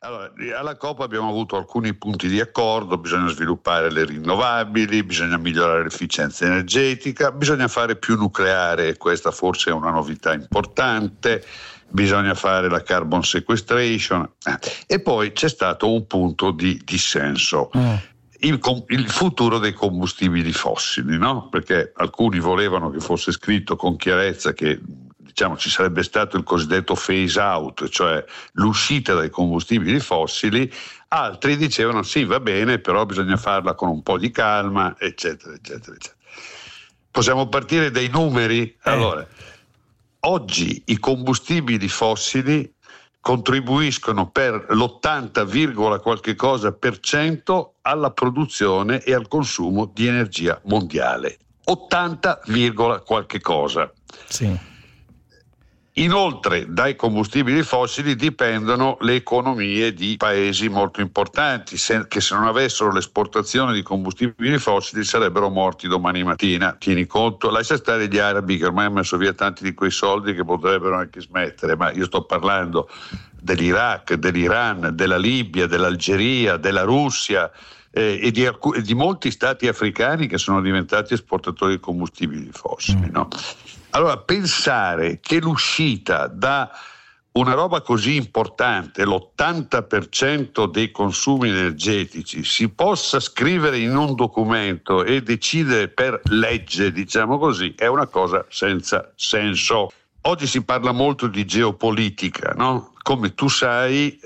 Allora, alla COP abbiamo avuto alcuni punti di accordo: bisogna sviluppare le rinnovabili, bisogna migliorare l'efficienza energetica, bisogna fare più nucleare, questa forse è una novità importante, bisogna fare la carbon sequestration, e poi c'è stato un punto di dissenso. Il futuro dei combustibili fossili, no? Perché alcuni volevano che fosse scritto con chiarezza che ci sarebbe stato il cosiddetto phase out, cioè l'uscita dai combustibili fossili. Altri dicevano sì, va bene, però bisogna farla con un po' di calma, eccetera, eccetera, eccetera. Possiamo partire dai numeri? Allora, oggi i combustibili fossili contribuiscono per l'80, qualche cosa per cento alla produzione e al consumo di energia mondiale. 80, qualche cosa. Sì. Inoltre dai combustibili fossili dipendono le economie di paesi molto importanti, che se non avessero l'esportazione di combustibili fossili sarebbero morti domani mattina. Tieni conto, lascia stare gli arabi che ormai hanno messo via tanti di quei soldi che potrebbero anche smettere, ma io sto parlando dell'Iraq, dell'Iran, della Libia, dell'Algeria, della Russia e di molti stati africani che sono diventati esportatori di combustibili fossili, no? Allora, pensare che l'uscita da una roba così importante, l'80% dei consumi energetici, si possa scrivere in un documento e decidere per legge, diciamo così, è una cosa senza senso. Oggi si parla molto di geopolitica, no? Come tu sai,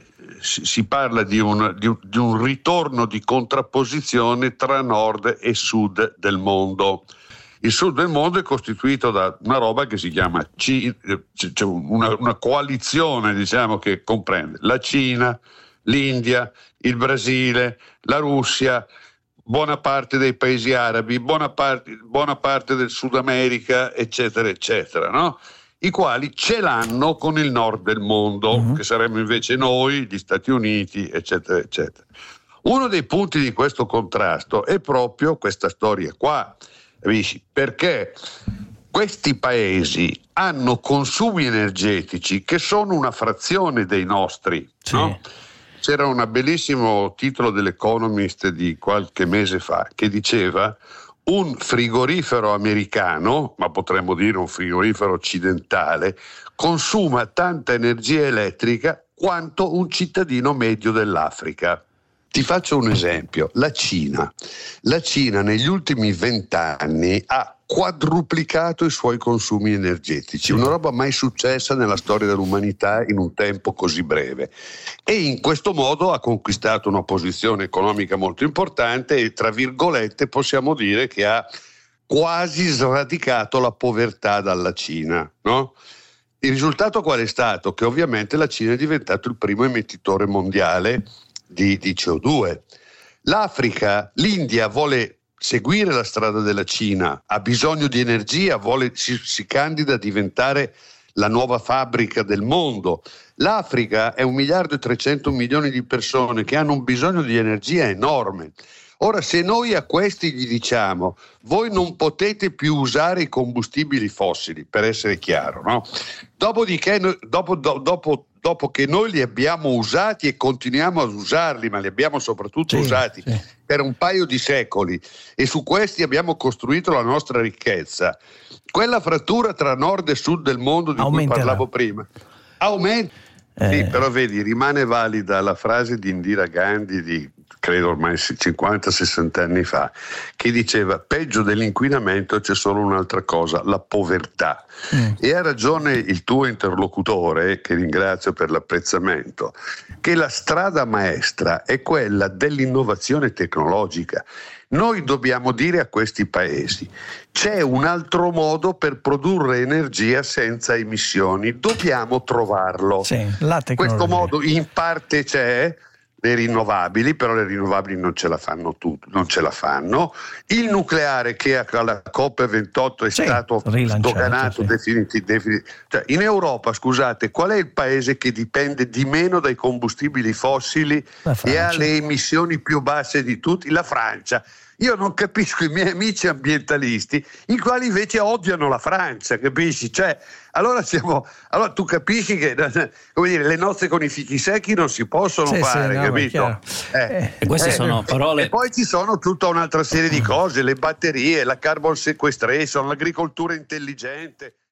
si parla di un ritorno di contrapposizione tra nord e sud del mondo. Il sud del mondo è costituito da una roba che si chiama c'è una coalizione, diciamo, che comprende la Cina, l'India, il Brasile, la Russia, buona parte dei paesi arabi, buona parte del Sud America, eccetera, eccetera, no? I quali ce l'hanno con il nord del mondo, che saremmo invece noi, gli Stati Uniti, eccetera, eccetera. Uno dei punti di questo contrasto è proprio questa storia qua. Capisci? Perché questi paesi hanno consumi energetici che sono una frazione dei nostri, sì. No? C'era un bellissimo titolo dell'Economist di qualche mese fa che diceva: un frigorifero americano, ma potremmo dire un frigorifero occidentale, consuma tanta energia elettrica quanto un cittadino medio dell'Africa. Ti faccio un esempio: la Cina negli ultimi 20 anni ha quadruplicato i suoi consumi energetici, una roba mai successa nella storia dell'umanità in un tempo così breve, e in questo modo ha conquistato una posizione economica molto importante e, tra virgolette, possiamo dire che ha quasi sradicato la povertà dalla Cina, no? Il risultato qual è stato? Che ovviamente la Cina è diventato il primo emettitore mondiale di CO2. L'India vuole seguire la strada della Cina, ha bisogno di energia, si candida a diventare la nuova fabbrica del mondo. L'Africa è 1.300.000.000 di persone che hanno un bisogno di energia enorme. Ora, se noi a questi gli diciamo: voi non potete più usare i combustibili fossili, per essere chiaro, no? Dopodiché, dopo che noi li abbiamo usati e continuiamo ad usarli, ma li abbiamo soprattutto usati per un paio di secoli, e su questi abbiamo costruito la nostra ricchezza, quella frattura tra nord e sud del mondo di cui parlavo prima aumenta. Sì, però vedi, rimane valida la frase di Indira Gandhi di credo ormai 50-60 anni fa, che diceva: peggio dell'inquinamento c'è solo un'altra cosa, la povertà. E ha ragione il tuo interlocutore, che ringrazio per l'apprezzamento, che la strada maestra è quella dell'innovazione tecnologica. Noi dobbiamo dire a questi paesi: c'è un altro modo per produrre energia senza emissioni, dobbiamo trovarlo. Questo modo in parte c'è, le rinnovabili, però le rinnovabili non ce la fanno non ce la fanno. Il nucleare, che alla COP28 è stato sdoganato definitivamente. Cioè, in Europa, scusate, qual è il paese che dipende di meno dai combustibili fossili e ha le emissioni più basse di tutti? La Francia. io non capisco i miei amici ambientalisti, i quali invece odiano la Francia, capisci? Cioè, allora tu capisci che, come dire, le nozze con i fichi secchi non si possono fare, no, capito? E queste sono parole. E poi ci sono tutta un'altra serie di cose, le batterie, la carbon sequestration, l'agricoltura intelligente.